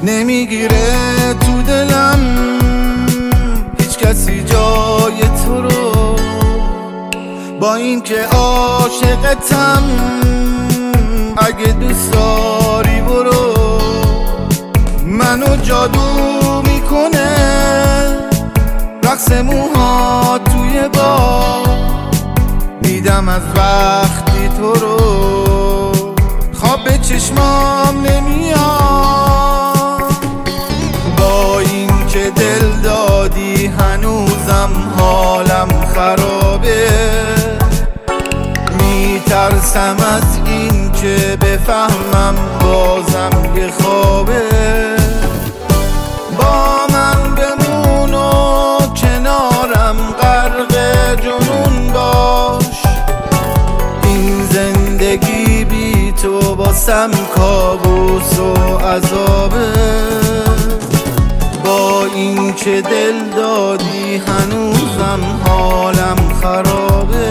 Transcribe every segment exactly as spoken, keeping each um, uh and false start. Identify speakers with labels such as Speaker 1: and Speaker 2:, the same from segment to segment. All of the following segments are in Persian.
Speaker 1: نمیگیره تو دلم هیچ کسی جای تو رو، با این که عاشقتم اگه دوست داری برو. منو جادو میکنه رقص موها توی باغ، دیدم از وقتی تو رو خواب به چشمام نمیاد. با این که دل دادی هنوزم حالم خرابه، میترسم از این که بفهمم بازم یه خوابه. با من بمون و کنارم غرق جنون باش، این زندگی بی تو باسم کابوس و عذابه. با این که دل دادی هنوزم حالم خرابه،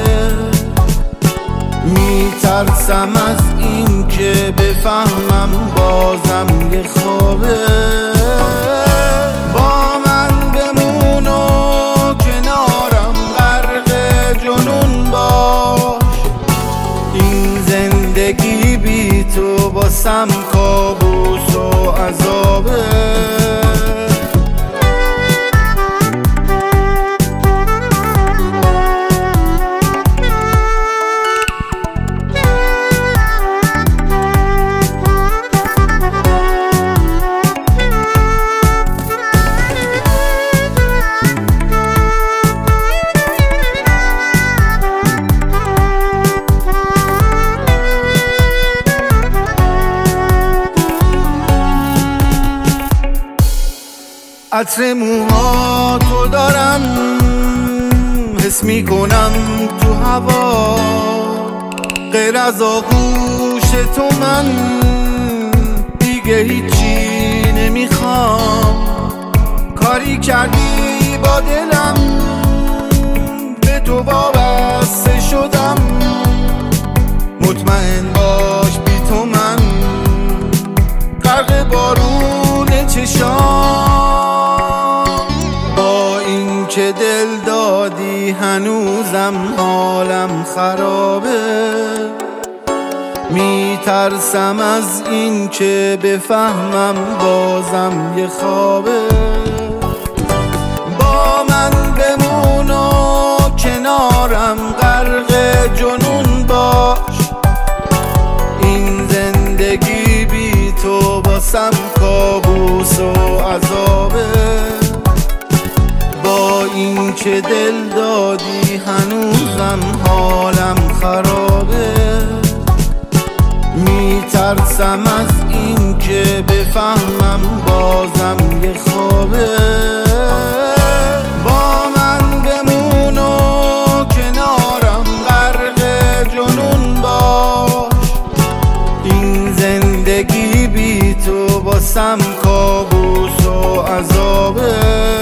Speaker 1: میترسم از این که بفهمم بازم یه خوابه. با من بمون و کنارم غرق جنون باش، این زندگی بی تو باسم کابوس و عذابه. عطر موها تو دارم حس میکنم تو هوا، غیر از آغوش تو من دیگه هیچی نمیخوام. کاری کردی با دلم به تو وابسته شدم، مطمئن باش بی تو من غرق بارون چشام. که دل دادی هنوزم حالم خرابه، میترسم از این که بفهمم بازم یه خوابه. با من بمون و کنارم غرق جنون باش، این زندگی بی تو باسم کابوس و عذابه. با این که دل دادی هنوزم حالم خرابه، میترسم از این که بفهمم بازم یه خوابه. با من بمون و کنارم غرق جنون باش، این زندگی بی تو باسم کابوس و عذابه.